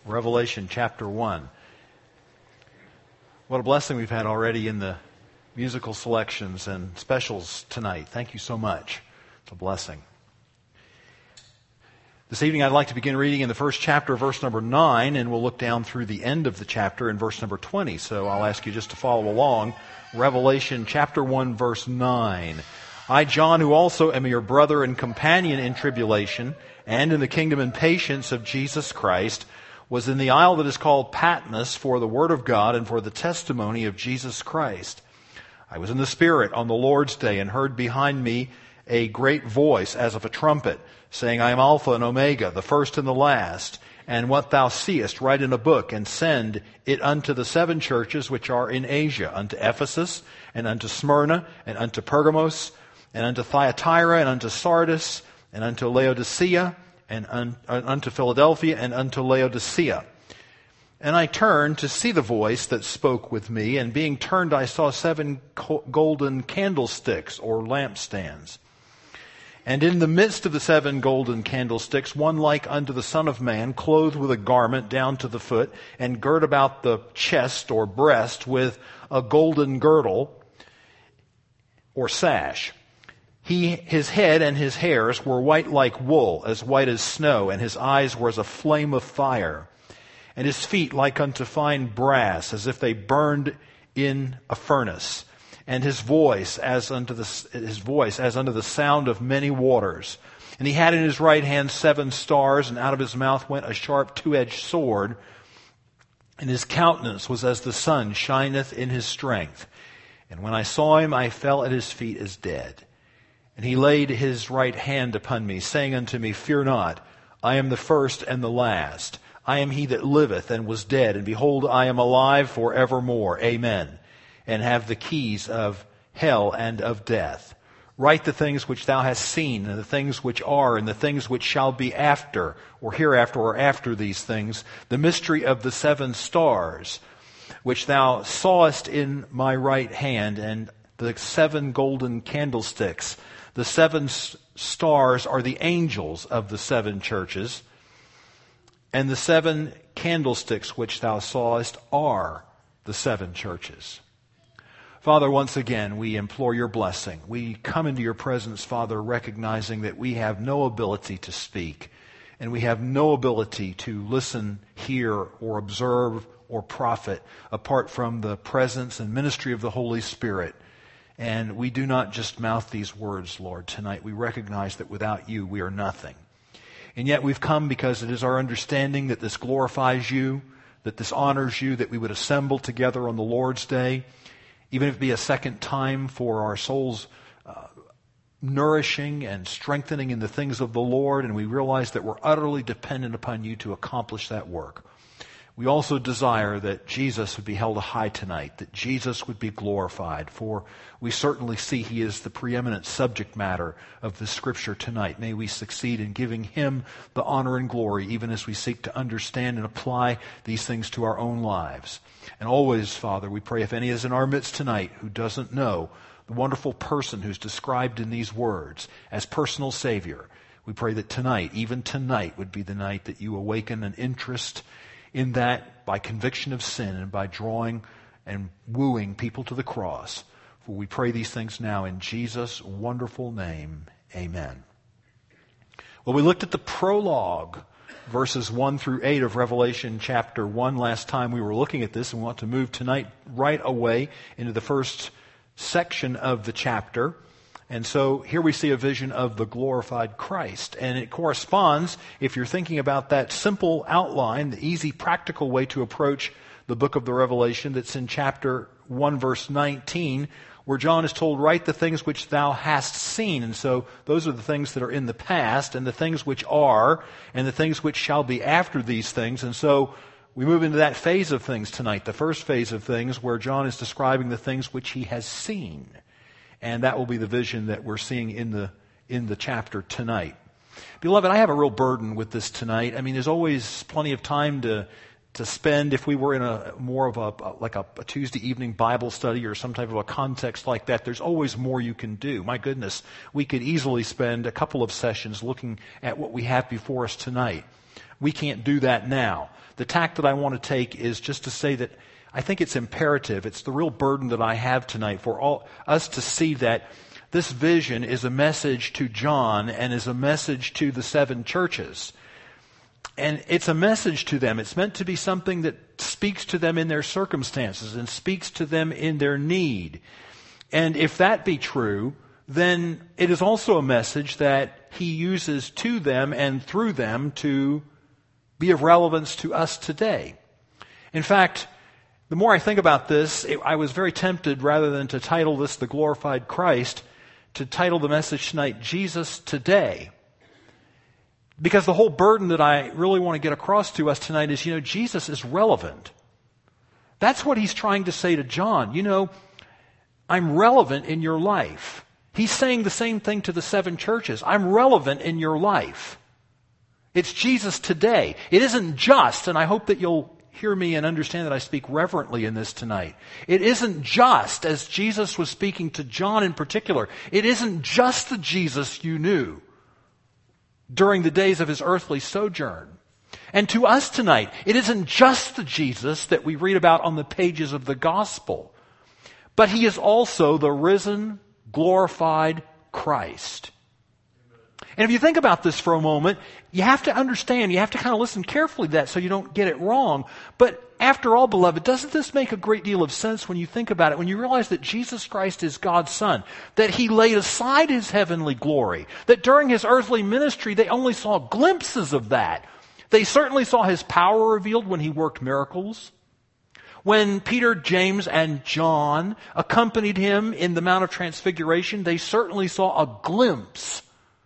Revelation chapter 1. What a blessing we've had already in the musical selections and specials tonight. Thank you so much. It's a blessing. This evening I'd like to begin reading in the first chapter, verse number 9, and we'll look down through the end of the chapter in verse number 20. So I'll ask you just to follow along. Revelation chapter 1, verse 9. I, John, who also am your brother and companion in tribulation and in the kingdom and patience of Jesus Christ, was in the isle that is called Patmos for the word of God and for the testimony of Jesus Christ. I was in the Spirit on the Lord's day and heard behind me a great voice as of a trumpet, saying, I am Alpha and Omega, the first and the last. And what thou seest, write in a book, and send it unto the 7 churches which are in Asia, unto Ephesus, and unto Smyrna, and unto Pergamos, and unto Thyatira, and unto Sardis, and unto Laodicea, and unto Philadelphia, and unto Laodicea. And I turned to see the voice that spoke with me, and being turned I saw 7 golden candlesticks, or lampstands. And in the midst of the 7 golden candlesticks, one like unto the Son of Man, clothed with a garment down to the foot, and girt about the chest or breast with a golden girdle or sash. His head and his hairs were white like wool, as white as snow, and his eyes were as a flame of fire, and his feet like unto fine brass, as if they burned in a furnace, and his voice as unto the sound of many waters. And he had in his right hand 7 stars, and out of his mouth went a sharp 2-edged sword, and his countenance was as the sun shineth in his strength. And when I saw him, I fell at his feet as dead. And he laid his right hand upon me, saying unto me, Fear not, I am the first and the last. I am he that liveth and was dead, and behold, I am alive for evermore. Amen. And have the keys of hell and of death. Write the things which thou hast seen, and the things which are, and the things which shall be after, or hereafter, or after these things, the mystery of the 7 stars, which thou sawest in my right hand, and the 7 golden candlesticks. The 7 stars are the angels of the 7 churches, and the 7 candlesticks which thou sawest are the 7 churches. Father, once again, we implore your blessing. We come into your presence, Father, recognizing that we have no ability to speak, and we have no ability to listen, hear, or observe, or profit apart from the presence and ministry of the Holy Spirit. And we do not just mouth these words, Lord, tonight. We recognize that without you, we are nothing. And yet we've come because it is our understanding that this glorifies you, that this honors you, that we would assemble together on the Lord's day, even if it be a second time for our souls nourishing and strengthening in the things of the Lord. And we realize that we're utterly dependent upon you to accomplish that work. We also desire that Jesus would be held high tonight, that Jesus would be glorified, for we certainly see he is the preeminent subject matter of the Scripture tonight. May we succeed in giving him the honor and glory, even as we seek to understand and apply these things to our own lives. And always, Father, we pray if any is in our midst tonight who doesn't know the wonderful person who's described in these words as personal Savior, we pray that tonight, even tonight, would be the night that you awaken an interest in that by conviction of sin and by drawing and wooing people to the cross. For we pray these things now in Jesus' wonderful name. Amen. Well, we looked at the prologue, verses 1 through 8 of Revelation chapter 1 last time we were looking at this, and we want to move tonight right away into the first section of the chapter. And so here we see a vision of the glorified Christ. And it corresponds, if you're thinking about that simple outline, the easy practical way to approach the book of the Revelation that's in chapter 1 verse 19, where John is told, write the things which thou hast seen. And so those are the things that are in the past, and the things which are, and the things which shall be after these things. And so we move into that phase of things tonight, the first phase of things where John is describing the things which he has seen. And that will be the vision that we're seeing in the chapter tonight. Beloved, I have a real burden with this tonight. I mean, there's always plenty of time to spend if we were in a more of a Tuesday evening Bible study or some type of a context like that. There's always more you can do. My goodness, we could easily spend a couple of sessions looking at what we have before us tonight. We can't do that now. The tack that I want to take is just to say that I think it's imperative. It's the real burden that I have tonight for all us to see that this vision is a message to John and is a message to the 7 churches. And it's a message to them. It's meant to be something that speaks to them in their circumstances and speaks to them in their need. And if that be true, then it is also a message that he uses to them and through them to be of relevance to us today. In fact, the more I think about this, I was very tempted, rather than to title this The Glorified Christ, to title the message tonight, Jesus Today. Because the whole burden that I really want to get across to us tonight is, Jesus is relevant. That's what he's trying to say to John. I'm relevant in your life. He's saying the same thing to the 7 churches. I'm relevant in your life. It's Jesus today. It isn't just, and I hope that you'll hear me and understand that I speak reverently in this tonight. It isn't just, as Jesus was speaking to John in particular, it isn't just the Jesus you knew during the days of his earthly sojourn. And to us tonight, it isn't just the Jesus that we read about on the pages of the gospel, but he is also the risen, glorified Christ. And if you think about this for a moment, you have to understand, you have to kind of listen carefully to that so you don't get it wrong. But after all, beloved, doesn't this make a great deal of sense when you think about it, when you realize that Jesus Christ is God's Son, that he laid aside his heavenly glory, that during his earthly ministry they only saw glimpses of that. They certainly saw his power revealed when he worked miracles. When Peter, James, and John accompanied him in the Mount of Transfiguration, they certainly saw a glimpse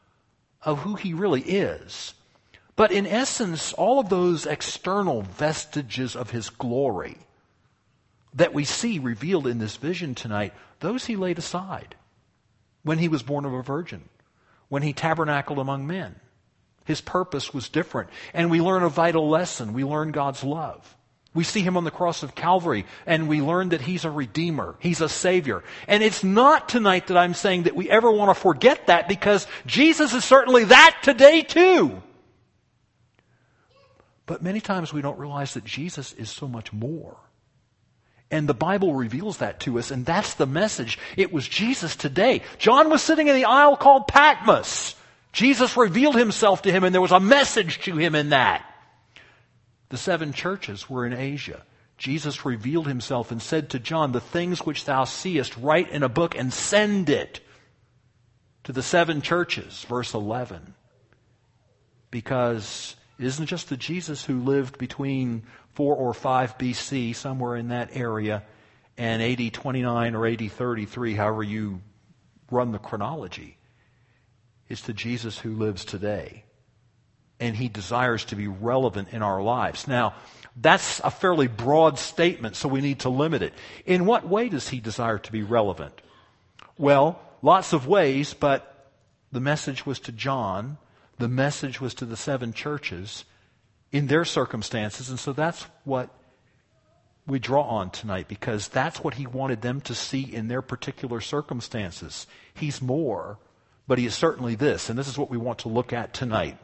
of who he really is. But in essence, all of those external vestiges of his glory that we see revealed in this vision tonight, those he laid aside when he was born of a virgin, when he tabernacled among men. His purpose was different. And we learn a vital lesson. We learn God's love. We see him on the cross of Calvary, and we learn that he's a redeemer. He's a savior. And it's not tonight that I'm saying that we ever want to forget that, because Jesus is certainly that today too. But many times we don't realize that Jesus is so much more. And the Bible reveals that to us, and that's the message. It was Jesus today. John was sitting in the isle called Patmos. Jesus revealed himself to him, and there was a message to him in that. The 7 churches were in Asia. Jesus revealed himself and said to John, the things which thou seest, write in a book and send it to the 7 churches, verse 11. Because it isn't just the Jesus who lived between 4 or 5 BC, somewhere in that area, and AD 29 or AD 33, however you run the chronology. It's the Jesus who lives today. And he desires to be relevant in our lives. Now, that's a fairly broad statement, so we need to limit it. In what way does he desire to be relevant? Well, lots of ways, but the message was to John. The message was to the 7 churches in their circumstances. And so that's what we draw on tonight, because that's what he wanted them to see in their particular circumstances. He's more, but he is certainly this. And this is what we want to look at tonight.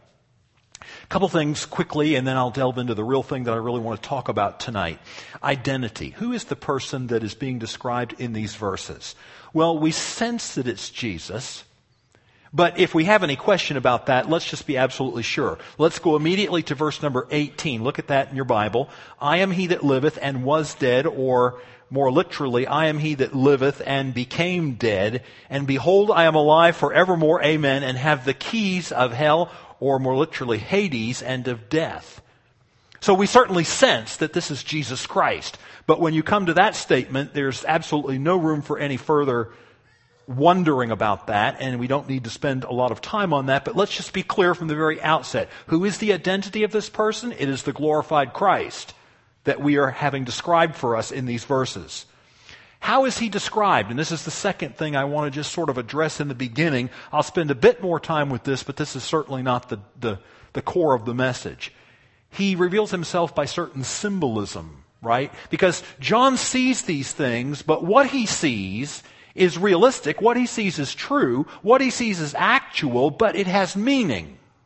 A couple things quickly, and then I'll delve into the real thing that I really want to talk about tonight. Identity. Who is the person that is being described in these verses? Well, we sense that it's Jesus. But if we have any question about that, let's just be absolutely sure. Let's go immediately to verse number 18. Look at that in your Bible. I am he that liveth and was dead, or more literally, I am he that liveth and became dead. And behold, I am alive forevermore, amen, and have the keys of hell, or more literally, Hades, and of death. So we certainly sense that this is Jesus Christ. But when you come to that statement, there's absolutely no room for any further wondering about that, and we don't need to spend a lot of time on that. But let's just be clear from the very outset. Who is the identity of this person? It is the glorified Christ that we are having described for us in these verses. How is he described? And this is the second thing I want to just sort of address in the beginning. I'll spend a bit more time with this, but this is certainly not the core of the message. He reveals himself by certain symbolism, right? Because John sees these things, but what he sees is realistic. What he sees is true. What he sees is actual, but it has meaning.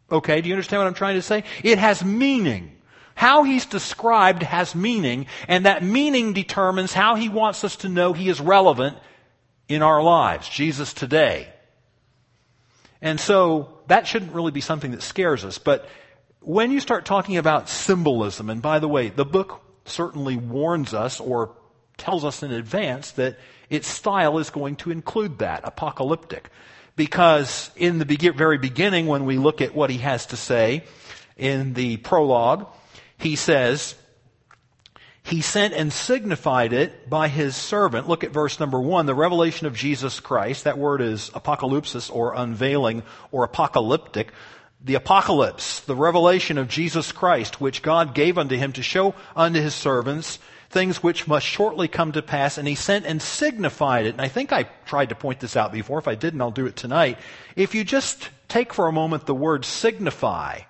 Okay, do you understand what I'm trying to say? It has meaning. How he's described has meaning, and that meaning determines how he wants us to know he is relevant in our lives, Jesus today. And so that shouldn't really be something that scares us. But when you start talking about symbolism, and by the way, the book certainly warns us or tells us in advance that its style is going to include that, apocalyptic. Because in the very beginning, when we look at what he has to say in the prologue, he says, he sent and signified it by his servant. Look at verse number 1, the revelation of Jesus Christ. That word is apocalypsis, or unveiling, or apocalyptic. The apocalypse, the revelation of Jesus Christ, which God gave unto him to show unto his servants things which must shortly come to pass. And he sent and signified it. And I think I tried to point this out before. If I didn't, I'll do it tonight. If you just take for a moment the word signify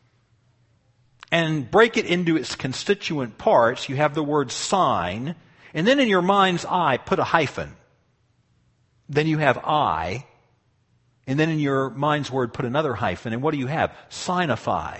and break it into its constituent parts, you have the word sign, and then in your mind's eye, put a hyphen. Then you have I, and then in your mind's word, put another hyphen, and what do you have? Signify.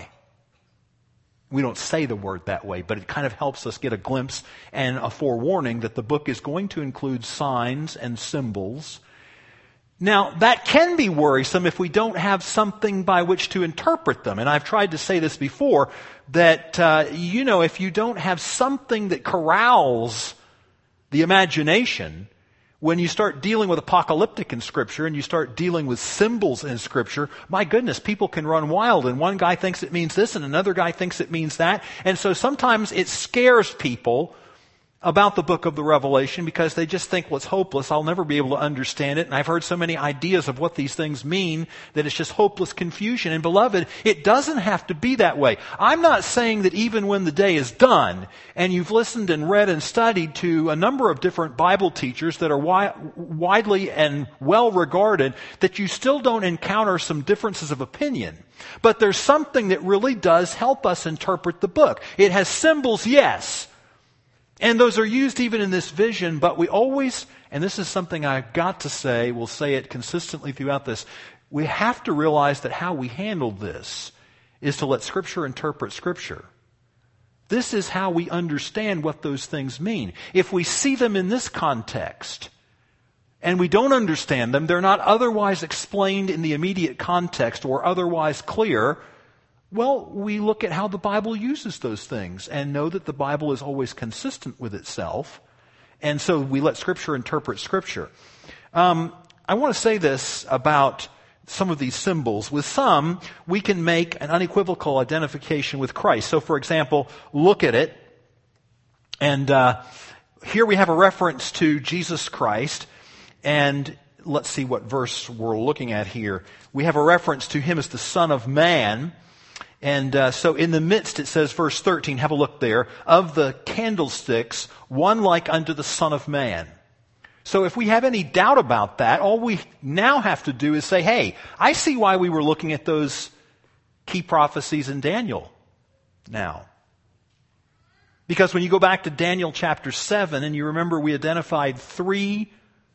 We don't say the word that way, but it kind of helps us get a glimpse and a forewarning that the book is going to include signs and symbols. Now, that can be worrisome if we don't have something by which to interpret them. And I've tried to say this before, that, if you don't have something that corrals the imagination, when you start dealing with apocalyptic in Scripture and you start dealing with symbols in Scripture, my goodness, people can run wild. And one guy thinks it means this and another guy thinks it means that. And so sometimes it scares people about the book of the Revelation because they just think, well, it's hopeless. I'll never be able to understand it. And I've heard so many ideas of what these things mean that it's just hopeless confusion. And beloved, it doesn't have to be that way. I'm not saying that even when the day is done and you've listened and read and studied to a number of different Bible teachers that are widely and well regarded, that you still don't encounter some differences of opinion. But there's something that really does help us interpret the book. It has symbols, yes. And those are used even in this vision, but we always, and this is something I've got to say, we'll say it consistently throughout this, we have to realize that how we handle this is to let Scripture interpret Scripture. This is how we understand what those things mean. If we see them in this context, and we don't understand them, they're not otherwise explained in the immediate context or otherwise clear, well, we look at how the Bible uses those things and know that the Bible is always consistent with itself. And so we let Scripture interpret Scripture. I want to say this about some of these symbols. With some, we can make an unequivocal identification with Christ. So, for example, look at it. And here we have a reference to Jesus Christ. And let's see what verse we're looking at here. We have a reference to Him as the Son of Man. And so in the midst, it says, verse 13, have a look there, of the candlesticks, one like unto the Son of Man. So if we have any doubt about that, all we now have to do is say, hey, I see why we were looking at those key prophecies in Daniel now. Because when you go back to Daniel chapter 7, and you remember we identified 3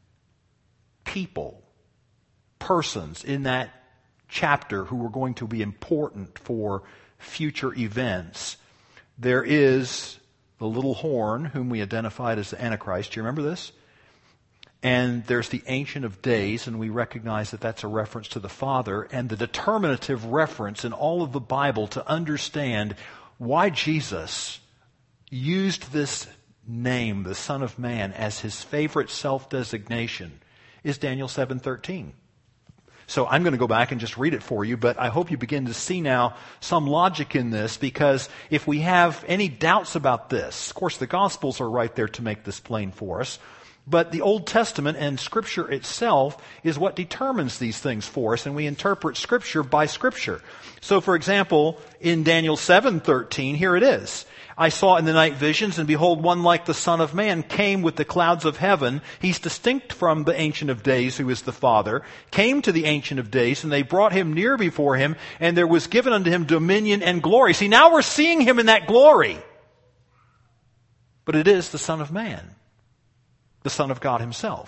persons in that chapter who were going to be important for future events. There is the little horn, whom we identified as the Antichrist. Do you remember this? And there's the Ancient of Days, and we recognize that that's a reference to the Father, and the determinative reference in all of the Bible to understand why Jesus used this name, the Son of Man, as his favorite self-designation is Daniel 7:13. So I'm going to go back and just read it for you, but I hope you begin to see now some logic in this, because if we have any doubts about this, of course the Gospels are right there to make this plain for us, but the Old Testament and Scripture itself is what determines these things for us, and we interpret Scripture by Scripture. So for example, in Daniel 7:13, here it is. I saw in the night visions, and behold, one like the Son of Man came with the clouds of heaven. He's distinct from the Ancient of Days, who is the Father, came to the Ancient of Days, and they brought him near before him, and there was given unto him dominion and glory. See, now we're seeing him in that glory. But it is the Son of Man, the Son of God himself.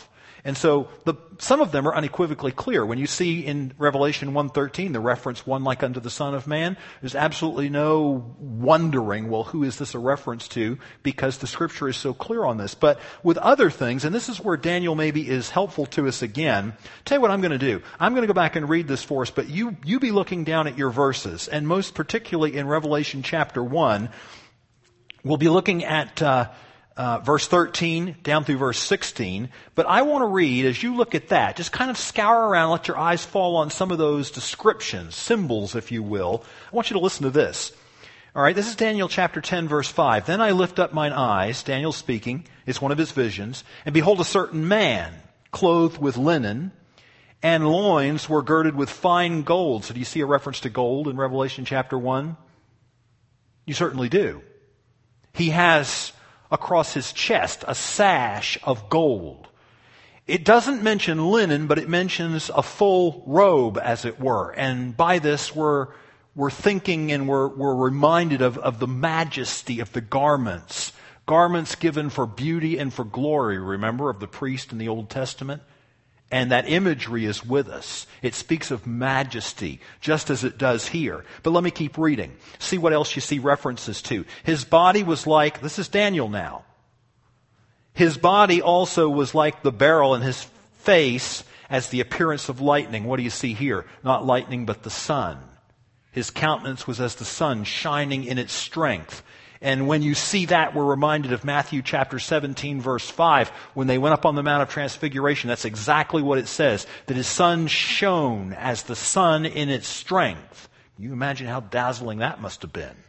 And so some of them are unequivocally clear. When you see in Revelation 1:13 the reference, one like unto the Son of Man, there's absolutely no wondering, well, who is this a reference to? Because the Scripture is so clear on this. But with other things, and this is where Daniel maybe is helpful to us again, tell you what I'm going to do. I'm going to go back and read this for us, but you be looking down at your verses, and most particularly in Revelation chapter 1, we'll be looking at verse 13 down through verse 16. But I want to read, as you look at that, just kind of scour around, let your eyes fall on some of those descriptions, symbols, if you will. I want you to listen to this. All right, this is Daniel chapter 10, verse 5. Then I lift up mine eyes, Daniel speaking, it's one of his visions, and behold a certain man, clothed with linen, and loins were girded with fine gold. So do you see a reference to gold in Revelation chapter 1? You certainly do. He has across his chest a sash of gold. It doesn't mention linen, but it mentions a full robe, as it were. And by this, we're thinking and we're reminded of the majesty of the garments. Garments given for beauty and for glory, remember, of the priest in the Old Testament? And that imagery is with us. It speaks of majesty, just as it does here. But let me keep reading. See what else you see references to. His body was like, this is Daniel now. His body also was like the beryl, and his face as the appearance of lightning. What do you see here? Not lightning, but the sun. His countenance was as the sun shining in its strength. And when you see that, we're reminded of Matthew chapter 17, verse 5. When they went up on the Mount of Transfiguration, that's exactly what it says. That his sun shone as the sun in its strength. Can you imagine how dazzling that must have been?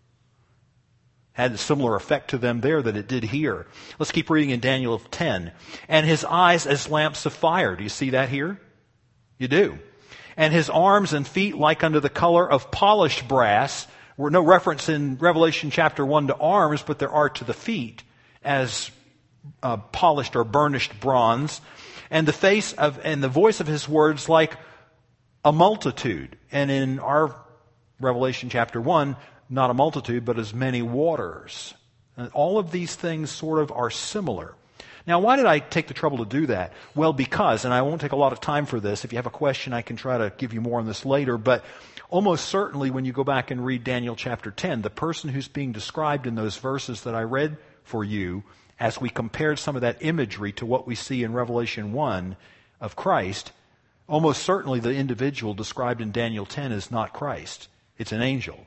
Had a similar effect to them there that it did here. Let's keep reading in Daniel 10. And his eyes as lamps of fire. Do you see that here? You do. And his arms and feet like unto the color of polished brass. We're no reference in Revelation chapter 1 to arms, but there are to the feet as polished or burnished bronze. And the voice of his words like a multitude. And in our Revelation chapter 1, not a multitude, but as many waters. And all of these things sort of are similar. Now, why did I take the trouble to do that? Well, because, and I won't take a lot of time for this. If you have a question, I can try to give you more on this later. But almost certainly when you go back and read Daniel chapter 10, the person who's being described in those verses that I read for you, as we compared some of that imagery to what we see in Revelation 1 of Christ, almost certainly the individual described in Daniel 10 is not Christ. It's an angel.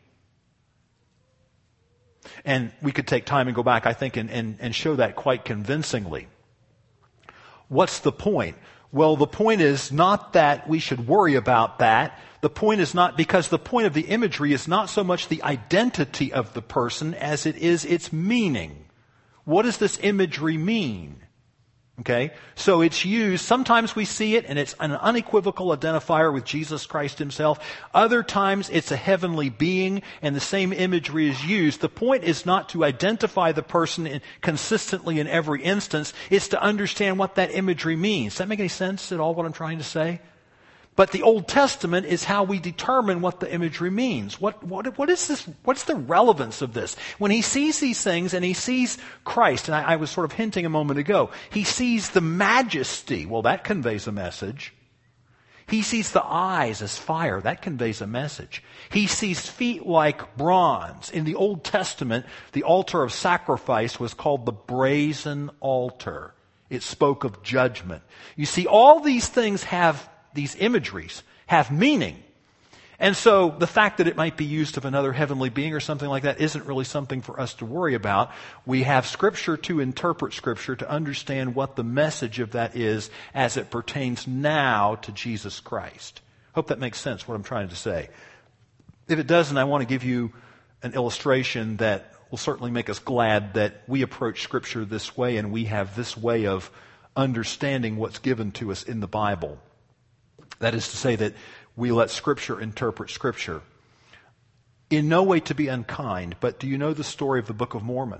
And we could take time and go back, I think, and show that quite convincingly. What's the point? Well, the point is not that we should worry about that. The point is not, because the point of the imagery is not so much the identity of the person as it is its meaning. What does this imagery mean? Okay? So it's used, sometimes we see it and it's an unequivocal identifier with Jesus Christ himself. Other times it's a heavenly being and the same imagery is used. The point is not to identify the person consistently in every instance. It's to understand what that imagery means. Does that make any sense at all, what I'm trying to say? But the Old Testament is how we determine what the imagery means. What is this? What's the relevance of this? When he sees these things and he sees Christ, and I was sort of hinting a moment ago, he sees the majesty. Well, that conveys a message. He sees the eyes as fire. That conveys a message. He sees feet like bronze. In the Old Testament, the altar of sacrifice was called the brazen altar. It spoke of judgment. You see, all these things these imageries have meaning. And so the fact that it might be used of another heavenly being or something like that isn't really something for us to worry about. We have Scripture to interpret Scripture to understand what the message of that is as it pertains now to Jesus Christ. Hope that makes sense, what I'm trying to say. If it doesn't, I want to give you an illustration that will certainly make us glad that we approach Scripture this way and we have this way of understanding what's given to us in the Bible. That is to say that we let Scripture interpret Scripture. In no way to be unkind, but do you know the story of the Book of Mormon?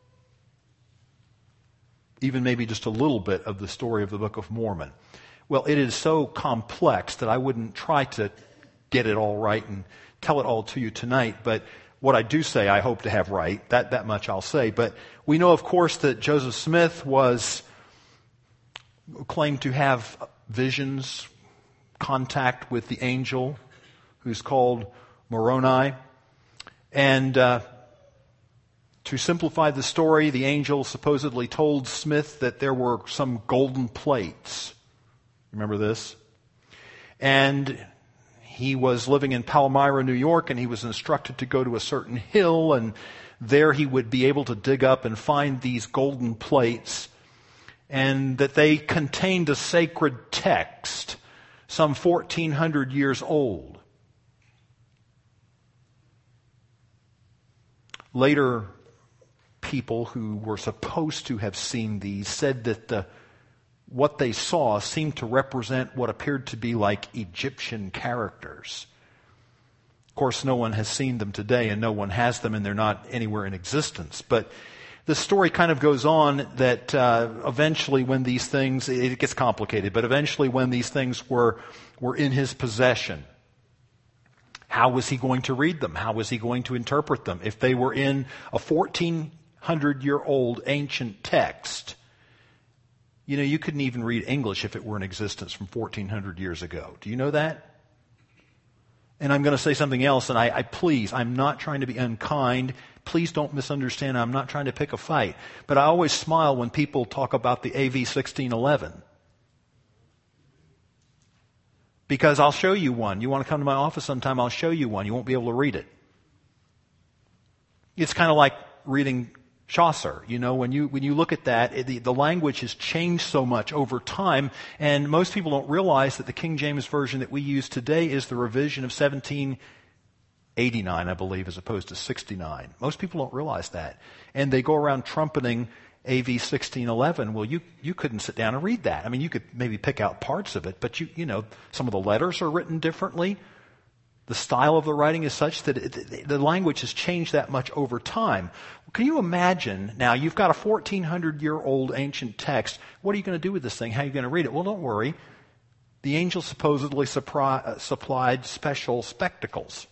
Even maybe just a little bit of the story of the Book of Mormon. Well, it is so complex that I wouldn't try to get it all right and tell it all to you tonight, but what I do say I hope to have right. That much I'll say. But we know, of course, that Joseph Smith was claimed to have visions, contact with the angel who's called Moroni. And to simplify the story, the angel supposedly told Smith that there were some golden plates. Remember this? And he was living in Palmyra, New York, and he was instructed to go to a certain hill, and there he would be able to dig up and find these golden plates, and that they contained a sacred text, some 1,400 years old. Later, people who were supposed to have seen these said that what they saw seemed to represent what appeared to be like Egyptian characters. Of course, no one has seen them today, and no one has them, and they're not anywhere in existence. But the story kind of goes on that eventually when these things, it gets complicated, but eventually when these things were in his possession, how was he going to read them? How was he going to interpret them? If they were in a 1,400-year-old ancient text, you know, you couldn't even read English if it were in existence from 1,400 years ago. Do you know that? And I'm going to say something else, and I'm not trying to be unkind. Please don't misunderstand. I'm not trying to pick a fight. But I always smile when people talk about the AV 1611. Because I'll show you one. You want to come to my office sometime, I'll show you one. You won't be able to read it. It's kind of like reading Chaucer. You know, when you look at that, the language has changed so much over time, and most people don't realize that the King James Version that we use today is the revision of 1789, I believe, as opposed to 69. Most people don't realize that. And they go around trumpeting AV 1611. Well, you couldn't sit down and read that. I mean, you could maybe pick out parts of it, but you know, some of the letters are written differently. The style of the writing is such that the language has changed that much over time. Can you imagine, now you've got a 1,400-year-old ancient text. What are you going to do with this thing? How are you going to read it? Well, don't worry. The angel supposedly supplied special spectacles.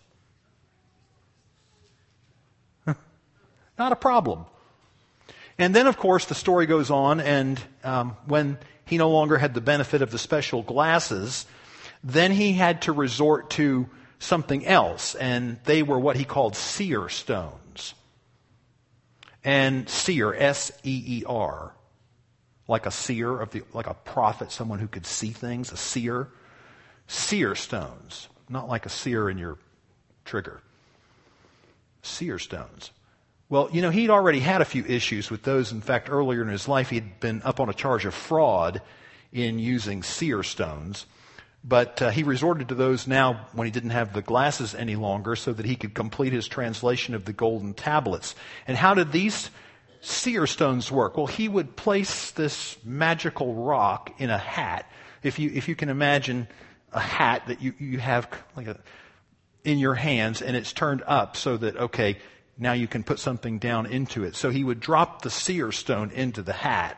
Not a problem. And then, of course, the story goes on, and when he no longer had the benefit of the special glasses, then he had to resort to something else, and they were what he called seer stones. And seer, S-E-E-R, like a seer, like a prophet, someone who could see things, a seer. Seer stones, not like a seer in your trigger. Seer stones. Well, you know, he'd already had a few issues with those. In fact, earlier in his life, he'd been up on a charge of fraud in using seer stones. But he resorted to those now when he didn't have the glasses any longer so that he could complete his translation of the golden tablets. And how did these seer stones work? Well, he would place this magical rock in a hat. If you can imagine a hat that you have like in your hands, and it's turned up so that, okay, now you can put something down into it. So he would drop the seer stone into the hat.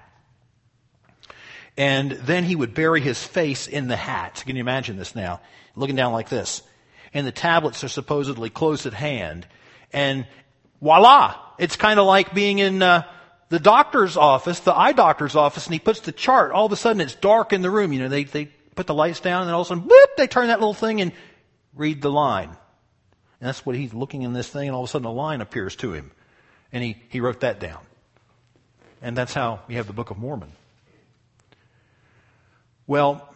And then he would bury his face in the hat. So can you imagine this now? Looking down like this. And the tablets are supposedly close at hand. And voila! It's kind of like being in the doctor's office, the eye doctor's office, and he puts the chart. All of a sudden it's dark in the room. You know, they put the lights down, and then all of a sudden, whoop, they turn that little thing and read the line. And that's what he's looking in this thing, and all of a sudden a line appears to him. And he wrote that down. And that's how we have the Book of Mormon. Well,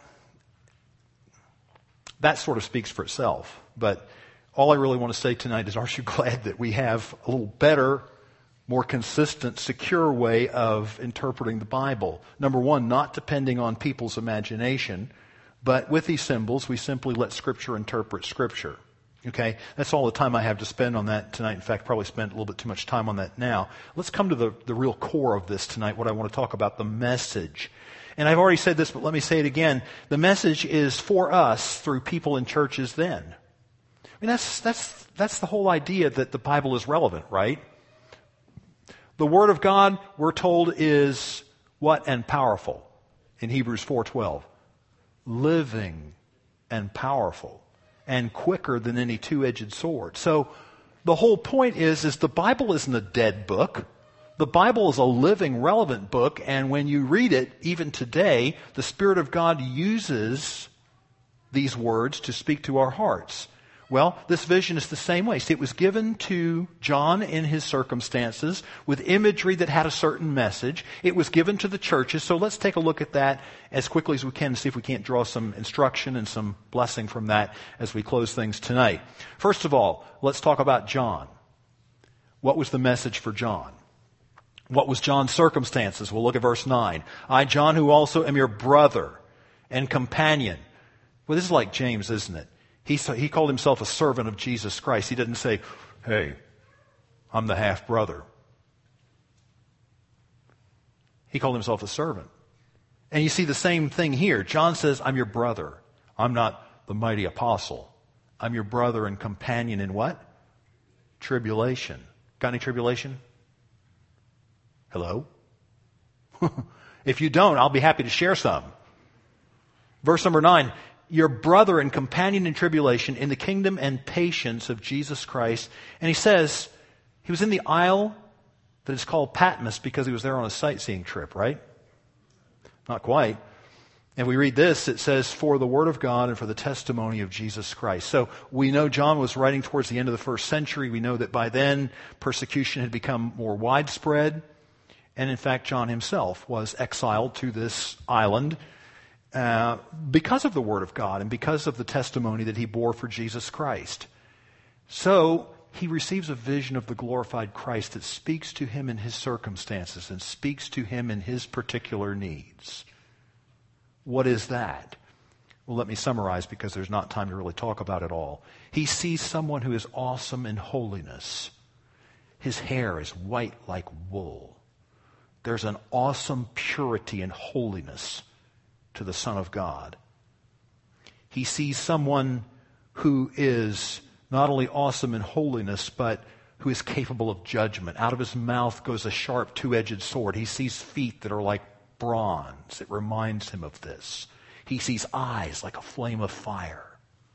that sort of speaks for itself. But all I really want to say tonight is, aren't you glad that we have a little better, more consistent, secure way of interpreting the Bible? Number one, not depending on people's imagination, but with these symbols, we simply let Scripture interpret Scripture. Okay? That's all the time I have to spend on that tonight. In fact, probably spent a little bit too much time on that now. Let's come to the real core of this tonight, what I want to talk about, the message. And I've already said this, but let me say it again. The message is for us through people in churches then. I mean, that's the whole idea that the Bible is relevant, right? The Word of God, we're told, is what? And powerful. In Hebrews 4:12. Living and powerful and quicker than any two-edged sword. So the whole point is the Bible isn't a dead book. The Bible is a living, relevant book, and when you read it, even today, the Spirit of God uses these words to speak to our hearts. Well, this vision is the same way. See, it was given to John in his circumstances with imagery that had a certain message. It was given to the churches. So let's take a look at that as quickly as we can and see if we can't draw some instruction and some blessing from that as we close things tonight. First of all, let's talk about John. What was the message for John? What was John's circumstances? We'll look at verse 9. I, John, who also am your brother and companion. Well, this is like James, isn't it? He called himself a servant of Jesus Christ. He didn't say, hey, I'm the half-brother. He called himself a servant. And you see the same thing here. John says, I'm your brother. I'm not the mighty apostle. I'm your brother and companion in what? Tribulation. Got any tribulation? Hello? If you don't, I'll be happy to share some. Verse number 9. Your brother and companion in tribulation, in the kingdom and patience of Jesus Christ. And he says, he was in the isle that is called Patmos because he was there on a sightseeing trip, right? Not quite. And we read this, it says, for the word of God and for the testimony of Jesus Christ. So we know John was writing towards the end of the first century. We know that by then persecution had become more widespread. And in fact, John himself was exiled to this island because of the Word of God and because of the testimony that he bore for Jesus Christ. So he receives a vision of the glorified Christ that speaks to him in his circumstances and speaks to him in his particular needs. What is that? Well, let me summarize because there's not time to really talk about it all. He sees someone who is awesome in holiness. His hair is white like wool. There's an awesome purity and holiness to the Son of God. He sees someone who is not only awesome in holiness, but who is capable of judgment. Out of his mouth goes a sharp two-edged sword. He sees feet that are like bronze. It reminds him of this. He sees eyes like a flame of fire.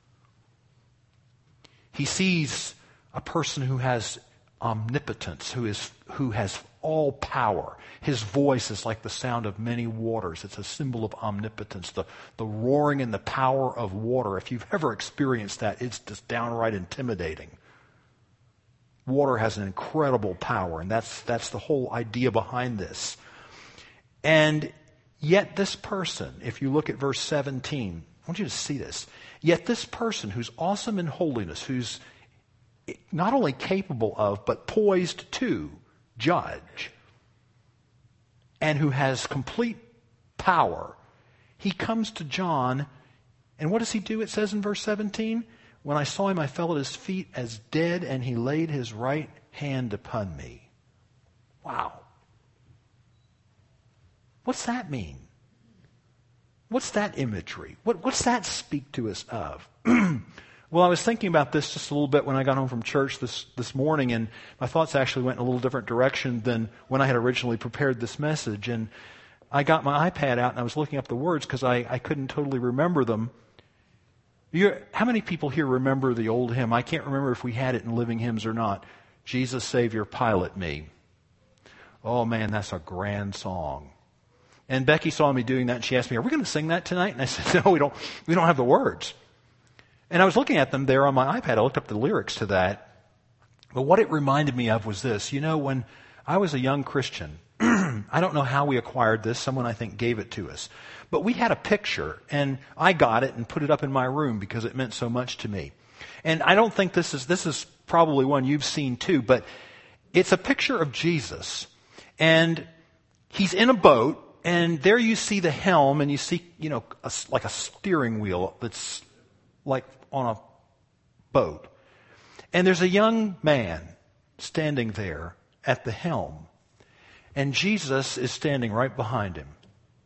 He sees a person who has omnipotence, who has all power. His voice is like the sound of many waters. It's a symbol of omnipotence. The roaring and the power of water. If you've ever experienced that, it's just downright intimidating. Water has an incredible power, and that's the whole idea behind this. And yet this person, if you look at verse 17, I want you to see this. Yet this person who's awesome in holiness, who's not only capable of, but poised to judge, and who has complete power, he comes to John, and what does he do? It says in verse 17, when I saw him, I fell at his feet as dead, and he laid his right hand upon me. Wow. What's that mean? What's that imagery? What's that speak to us of? Well, I was thinking about this just a little bit when I got home from church this morning, and my thoughts actually went in a little different direction than when I had originally prepared this message. And I got my iPad out and I was looking up the words because I couldn't totally remember them. How many people here remember the old hymn? I can't remember if we had it in Living Hymns or not. Jesus, Savior, Pilot Me. Oh man, that's a grand song. And Becky saw me doing that and she asked me, are we going to sing that tonight? And I said, no, we don't have the words. And I was looking at them there on my iPad. I looked up the lyrics to that. But what it reminded me of was this. You know, when I was a young Christian, I don't know how we acquired this. Someone, I think, gave it to us. But we had a picture, and I got it and put it up in my room because it meant so much to me. And I don't think this is probably one you've seen too, but it's a picture of Jesus. And he's in a boat, and there you see the helm, and you see, like a steering wheel that's like on a boat. And there's a young man standing there at the helm. And Jesus is standing right behind him.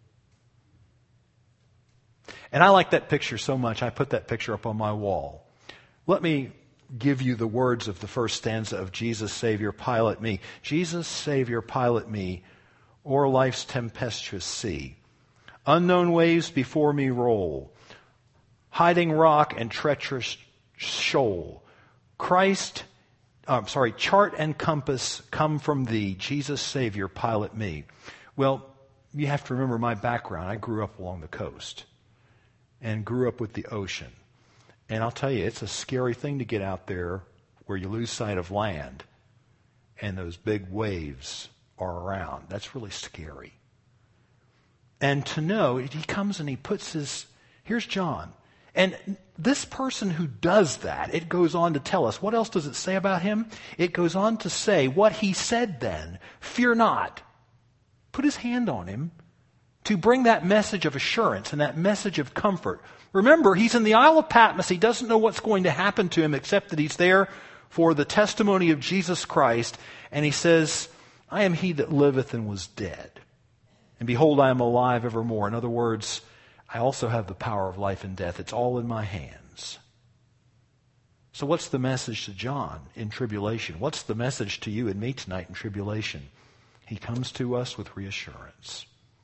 And I like that picture so much, I put that picture up on my wall. Let me give you the words of the first stanza of Jesus, Savior, Pilot Me. Jesus, Savior, pilot me o'er life's tempestuous sea. Unknown waves before me roll, hiding rock and treacherous shoal. Christ, chart and compass come from thee, Jesus Savior, pilot me. Well, you have to remember my background. I grew up along the coast and grew up with the ocean. And I'll tell you, it's a scary thing to get out there where you lose sight of land and those big waves are around. That's really scary. And to know, he comes and he puts here's John. And this person who does that, it goes on to tell us, what else does it say about him? It goes on to say what he said then, fear not. Put his hand on him to bring that message of assurance and that message of comfort. Remember, he's in the Isle of Patmos. He doesn't know what's going to happen to him except that he's there for the testimony of Jesus Christ. And he says, I am he that liveth and was dead. And behold, I am alive evermore. In other words, I also have the power of life and death. It's all in my hands. So what's the message to John in tribulation? What's the message to you and me tonight in tribulation? He comes to us with reassurance.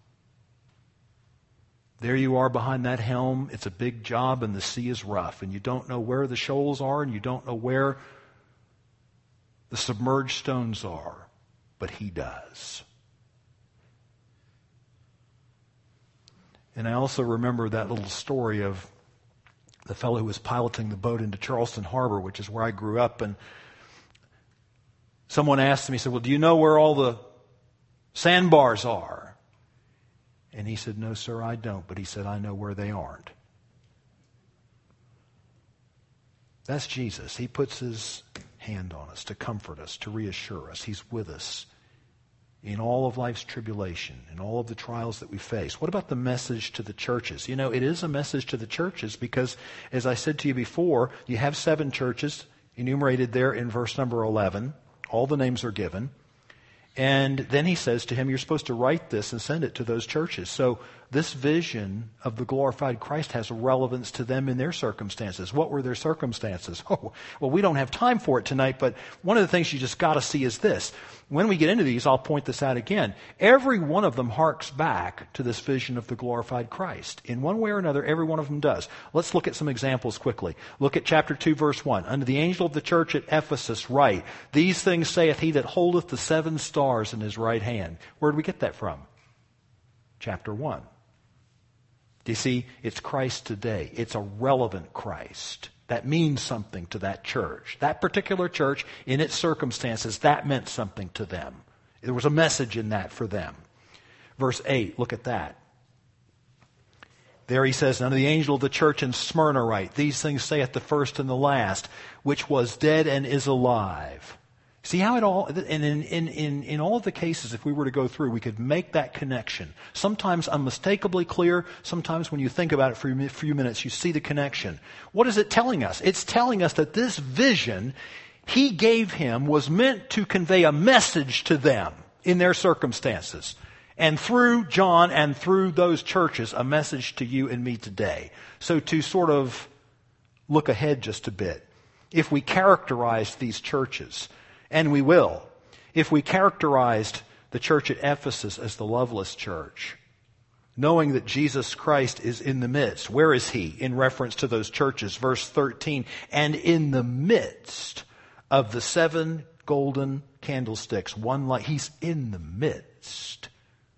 There you are behind that helm. It's a big job and the sea is rough. And you don't know where the shoals are and you don't know where the submerged stones are. But he does. And I also remember that little story of the fellow who was piloting the boat into Charleston Harbor, which is where I grew up. And someone asked him, he said, well, do you know where all the sandbars are? And he said, no, sir, I don't. But he said, I know where they aren't. That's Jesus. He puts his hand on us to comfort us, to reassure us. He's with us in all of life's tribulation, in all of the trials that we face. What about the message to the churches? You know, it is a message to the churches because, as I said to you before, you have 7 churches enumerated there in verse number 11. All the names are given. And then he says to him, you're supposed to write this and send it to those churches. So this vision of the glorified Christ has relevance to them in their circumstances. What were their circumstances? Oh, well, we don't have time for it tonight, but one of the things you just got to see is this. When we get into these, I'll point this out again. Every one of them harks back to this vision of the glorified Christ. In one way or another, every one of them does. Let's look at some examples quickly. Look at chapter 2, verse 1. Unto the angel of the church at Ephesus write, these things saith he that holdeth the 7 stars in his right hand. Where did we get that from? Chapter 1. Do you see? It's Christ today. It's a relevant Christ. That means something to that church. That particular church, in its circumstances, that meant something to them. There was a message in that for them. Verse 8, look at that. There he says, unto the angel of the church in Smyrna write, these things saith the first and the last, which was dead and is alive. See how it all, and in all of the cases, if we were to go through, we could make that connection. Sometimes unmistakably clear, sometimes when you think about it for a few minutes, you see the connection. What is it telling us? It's telling us that this vision he gave him was meant to convey a message to them in their circumstances. And through John and through those churches, a message to you and me today. So to sort of look ahead just a bit, if we characterized these churches, and we will, if we characterized the church at Ephesus as the loveless church, knowing that Jesus Christ is in the midst. Where is he? In reference to those churches, verse 13, and in the midst of the 7 golden candlesticks, one light. He's in the midst.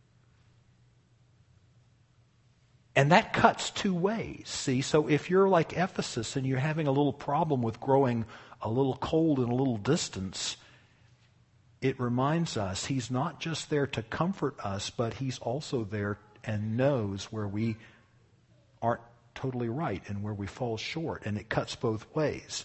And that cuts 2 ways, see? So if you're like Ephesus and you're having a little problem with growing a little cold and a little distance, it reminds us he's not just there to comfort us, but he's also there and knows where we aren't totally right and where we fall short. And it cuts both ways.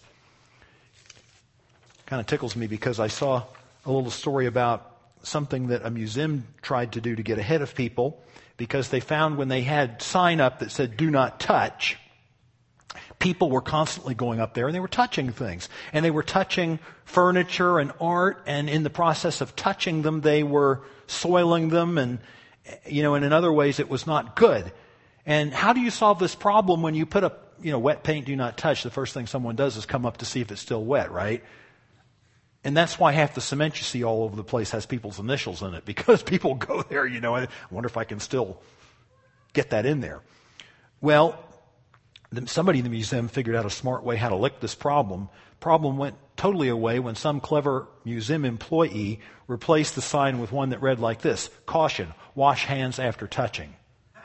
Kind of tickles me because I saw a little story about something that a museum tried to do to get ahead of people, because they found when they had sign up that said do not touch, people were constantly going up there and they were touching things. And they were touching furniture and art, and in the process of touching them, they were soiling them, and, and in other ways it was not good. And how do you solve this problem when you put up, wet paint, do not touch? The first thing someone does is come up to see if it's still wet, right? And that's why half the cement you see all over the place has people's initials in it, because people go there, I wonder if I can still get that in there. Well, somebody in the museum figured out a smart way how to lick this problem problem went totally away when some clever museum employee replaced the sign with one that read like this: "Caution, wash hands after touching."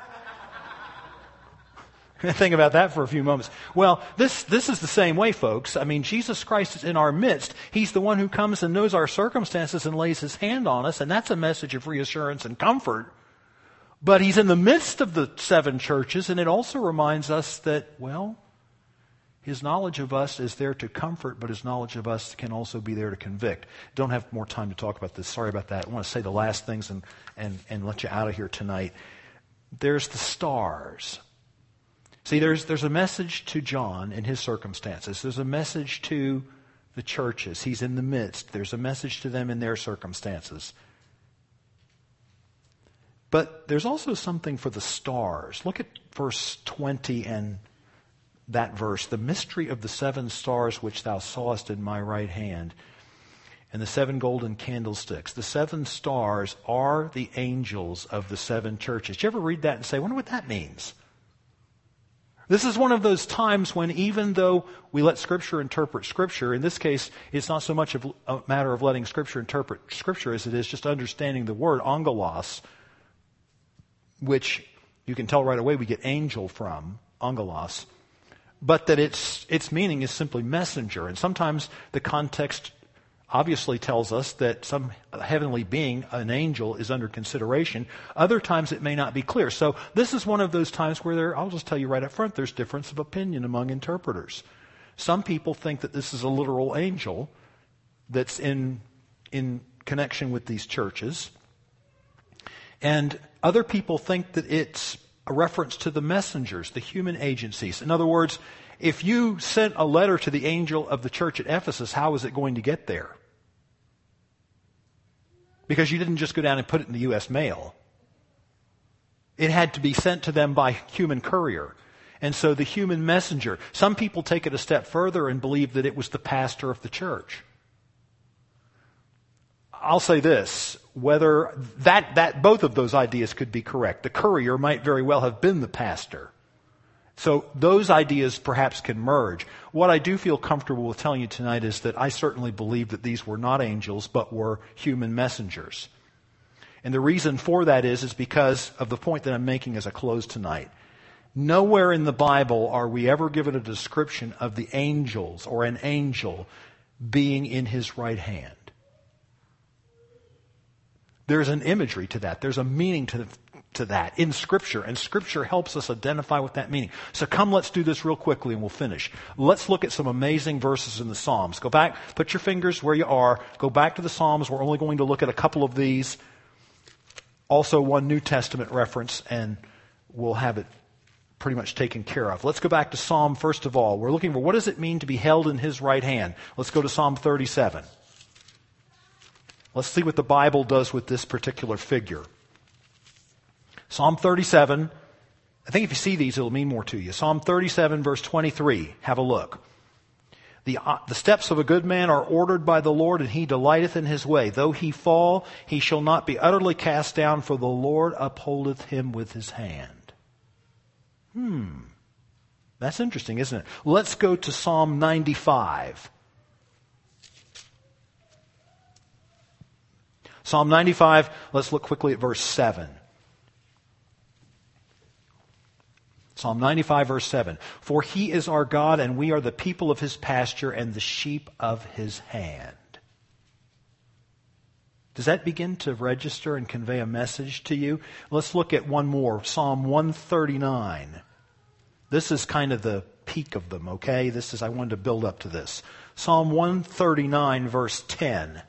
Think about that for a few moments. Well, this is the same way, folks. I mean, Jesus Christ is in our midst. He's the one who comes and knows our circumstances and lays His hand on us, and that's a message of reassurance and comfort. But He's in the midst of the 7 churches, and it also reminds us that, well, His knowledge of us is there to comfort, but His knowledge of us can also be there to convict. Don't have more time to talk about this. Sorry about that. I want to say the last things and let you out of here tonight. There's the stars. See, there's a message to John in his circumstances. There's a message to the churches. He's in the midst. There's a message to them in their circumstances. But there's also something for the stars. Look at verse 20 and that verse. "The mystery of the 7 stars which thou sawest in my right hand, and the 7 golden candlesticks." The 7 stars are the angels of the 7 churches. Did you ever read that and say, I wonder what that means? This is one of those times when, even though we let Scripture interpret Scripture, in this case, it's not so much a matter of letting Scripture interpret Scripture as it is just understanding the word angelos, which you can tell right away we get angel from, angelos, but that its meaning is simply messenger. And sometimes the context obviously tells us that some heavenly being, an angel, is under consideration. Other times it may not be clear. So this is one of those times where I'll just tell you right up front, there's difference of opinion among interpreters. Some people think that this is a literal angel that's in connection with these churches. And other people think that it's a reference to the messengers, the human agencies. In other words, if you sent a letter to the angel of the church at Ephesus, how is it going to get there? Because you didn't just go down and put it in the U.S. mail. It had to be sent to them by human courier. And so the human messenger. Some people take it a step further and believe that it was the pastor of the church. I'll say this, whether that both of those ideas could be correct. The courier might very well have been the pastor. So those ideas perhaps can merge. What I do feel comfortable with telling you tonight is that I certainly believe that these were not angels, but were human messengers. And the reason for that is because of the point that I'm making as I close tonight. Nowhere in the Bible are we ever given a description of the angels or an angel being in His right hand. There's an imagery to that. There's a meaning to that in Scripture, and Scripture helps us identify what that meaning. So come, let's do this real quickly and we'll finish. Let's look at some amazing verses in the Psalms. Go back, put your fingers where you are, go back to the Psalms. We're only going to look at a couple of these. Also one New Testament reference, and we'll have it pretty much taken care of. Let's go back to Psalm first of all. We're looking for what does it mean to be held in His right hand. Let's go to Psalm 37. Let's see what the Bible does with this particular figure. Psalm 37, I think if you see these, it'll mean more to you. Psalm 37, verse 23. Have a look. The steps of a good man are ordered by the Lord, and he delighteth in his way. Though he fall, he shall not be utterly cast down, for the Lord upholdeth him with His hand. That's interesting, isn't it? Let's go to Psalm 95. Psalm 95, let's look quickly at verse 7. Psalm 95, verse 7. For He is our God, and we are the people of His pasture and the sheep of His hand. Does that begin to register and convey a message to you? Let's look at one more. Psalm 139. This is kind of the peak of them, okay? I wanted to build up to this. Psalm 139, verse 10.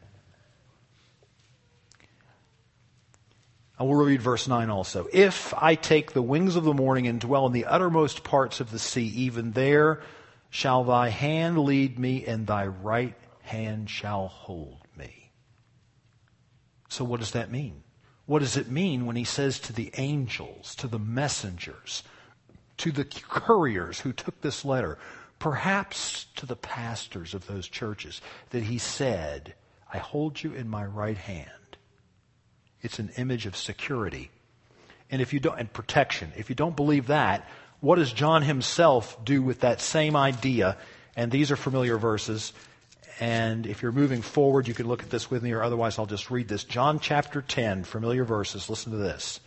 I will read verse 9 also. If I take the wings of the morning and dwell in the uttermost parts of the sea, even there shall Thy hand lead me, and Thy right hand shall hold me. So what does that mean? What does it mean when he says to the angels, to the messengers, to the couriers who took this letter, perhaps to the pastors of those churches, that he said, I hold you in my right hand? It's an image of security. And and protection. If you don't believe that, what does John himself do with that same idea And these are familiar verses. And if you're moving forward, you can look at this with me, or otherwise I'll just read this. John chapter 10, familiar verses. Listen to this.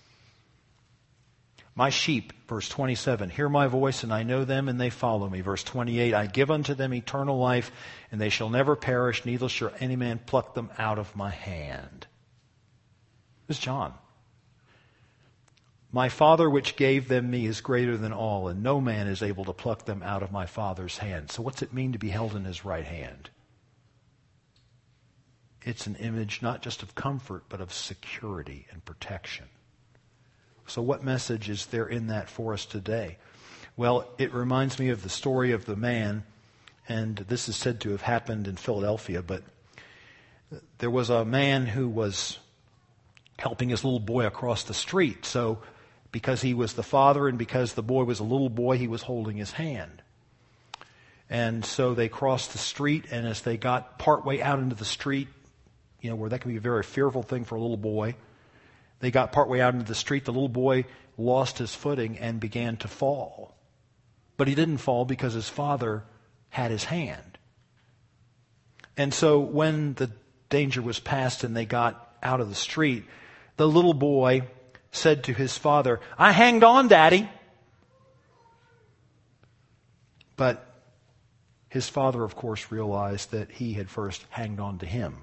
My sheep, verse 27, hear my voice, and I know them, and they follow me. Verse 28, I give unto them eternal life, and they shall never perish, neither shall any man pluck them out of my hand. This is John. My Father which gave them me is greater than all, and no man is able to pluck them out of my Father's hand. So what's it mean to be held in his right hand? It's an image not just of comfort, but of security and protection. So what message is there in that for us today? Well, it reminds me of the story of the man, and this is said to have happened in Philadelphia, but there was a man who was helping his little boy across the street. So because he was the father and because the boy was a little boy, he was holding his hand. And so they crossed the street, and as they got partway out into the street, where that can be a very fearful thing for a little boy, they got partway out into the street, the little boy lost his footing and began to fall. But he didn't fall because his father had his hand. And so when the danger was past and they got out of the street, the little boy said to his father, I hanged on, Daddy. But his father, of course, realized that he had first hanged on to him.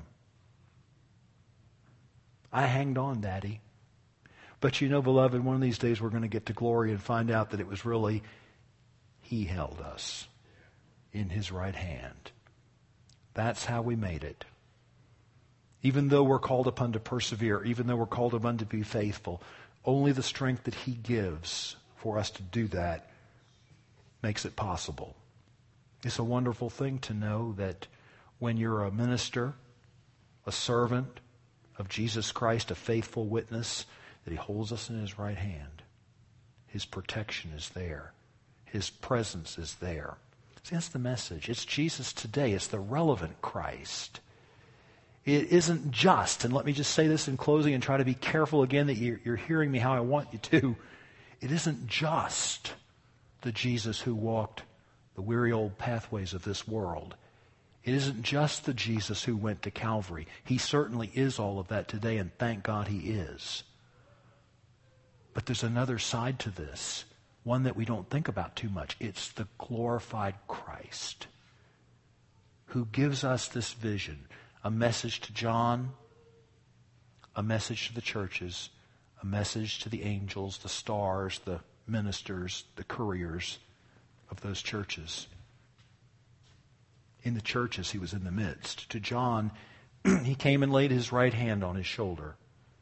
I hanged on, Daddy. But beloved, one of these days we're going to get to glory and find out that it was really he held us in his right hand. That's how we made it. Even though we're called upon to persevere, even though we're called upon to be faithful, only the strength that he gives for us to do that makes it possible. It's a wonderful thing to know that when you're a minister, a servant of Jesus Christ, a faithful witness, that he holds us in his right hand. His protection is there. His presence is there. See, that's the message. It's Jesus today. It's the relevant Christ. It isn't just, and let me just say this in closing and try to be careful again that you're hearing me how I want you to. It isn't just the Jesus who walked the weary old pathways of this world. It isn't just the Jesus who went to Calvary. He certainly is all of that today, and thank God he is. But there's another side to this, one that we don't think about too much. It's the glorified Christ who gives us this vision, a message to John, a message to the churches, a message to the angels, the stars, the ministers, the couriers of those churches. In the churches, he was in the midst. To John, he came and laid his right hand on his shoulder.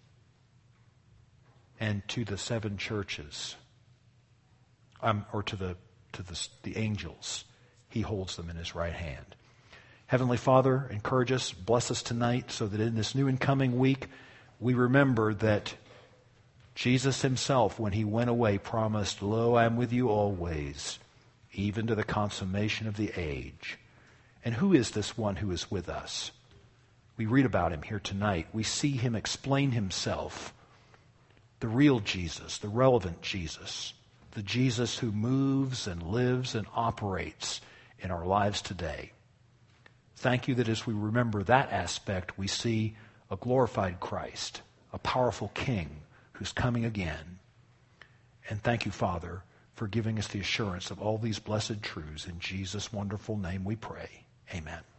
And to the 7 churches, or to the angels, he holds them in his right hand. Heavenly Father, encourage us, bless us tonight, so that in this new and coming week, we remember that Jesus himself, when he went away, promised, Lo, I am with you always, even to the consummation of the age. And who is this one who is with us? We read about him here tonight. We see him explain himself. The real Jesus, the relevant Jesus, the Jesus who moves and lives and operates in our lives today. Thank you that as we remember that aspect, we see a glorified Christ, a powerful King who's coming again. And thank you, Father, for giving us the assurance of all these blessed truths. In Jesus' wonderful name we pray. Amen.